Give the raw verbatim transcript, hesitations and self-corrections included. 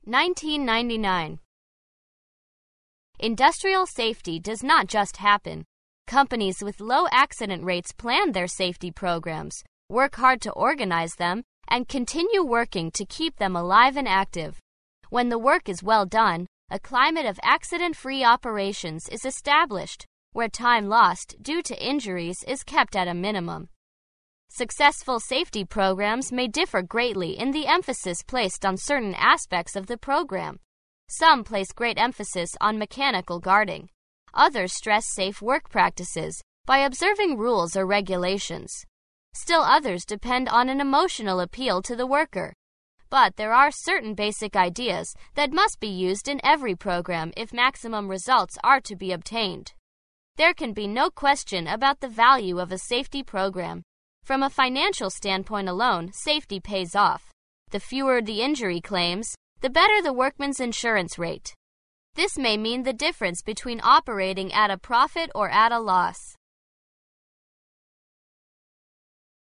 nineteen ninety-nine. Industrial safety does not just happen. Companies with low accident rates plan their safety programs, work hard to organize them, and continue working to keep them alive and active. When the work is well done, a climate of accident-free operations is established, where time lost due to injuries is kept at a minimum. Successful safety programs may differ greatly in the emphasis placed on certain aspects of the program. Some place great emphasis on mechanical guarding. Others stress safe work practices by observing rules or regulations. Still others depend on an emotional appeal to the worker. But there are certain basic ideas that must be used in every program if maximum results are to be obtained. There can be no question about the value of a safety program. From a financial standpoint alone, safety pays off. The fewer the injury claims, the better the workman's insurance rate. This may mean the difference between operating at a profit or at a loss.